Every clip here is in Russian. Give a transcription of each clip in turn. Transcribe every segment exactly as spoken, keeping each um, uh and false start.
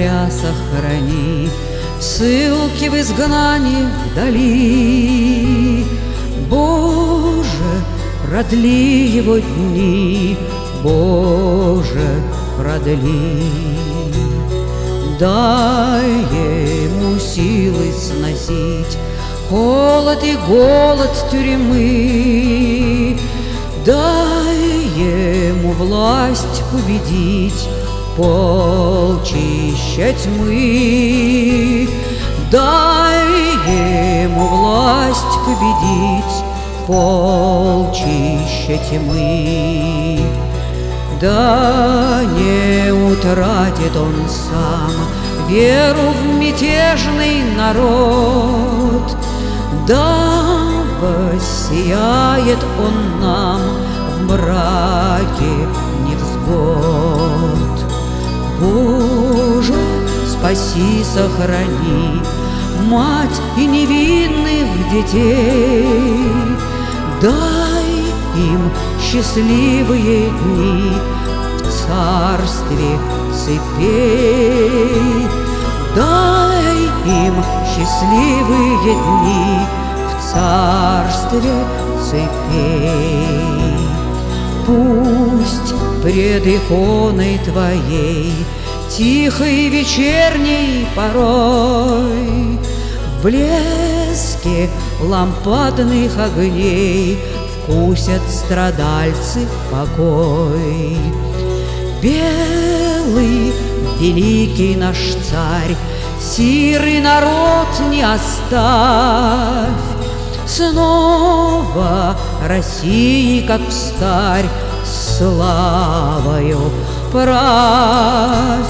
царя сохрани, ссылки в изгнании вдали. Боже, продли его дни, Боже, продли. Дай ему силы сносить холод и голод тюрьмы, дай ему власть победить полчища тьмы, дай ему власть победить полчища тьмы. Да не утратит он сам веру в мятежный народ, да воссияет он нам в мраке невзгод. Боже, спаси, сохрани мать и невинных детей, дай им счастливые дни в царстве цепей, дай им счастливые дни в царстве цепей. Пусть пред иконой Твоей тихой вечерней порой в блеске лампадных огней вкусят страдальцы покой. Белый великий наш царь, сирый народ не оставь, снова России, как встарь, славою правь.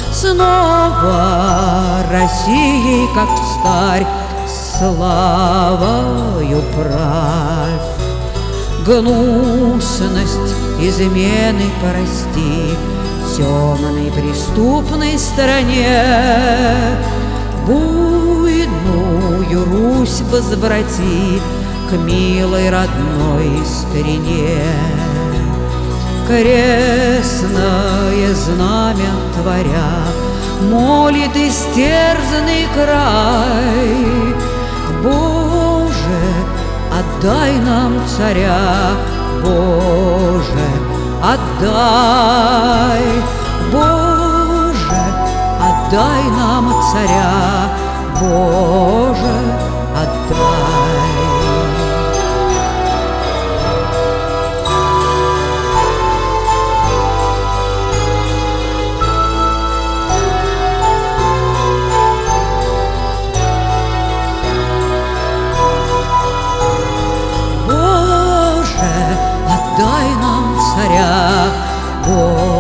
Снова Россией, как встарь, славою правь. Гнусность измены прости темной преступной стороне, буйную Русь возврати к милой родной старине. Крестное знамя творя молит истерзанный край. Боже, отдай нам царя, Боже, отдай. Боже, отдай нам царя, Боже, отдай. Дай нам царя, Боже.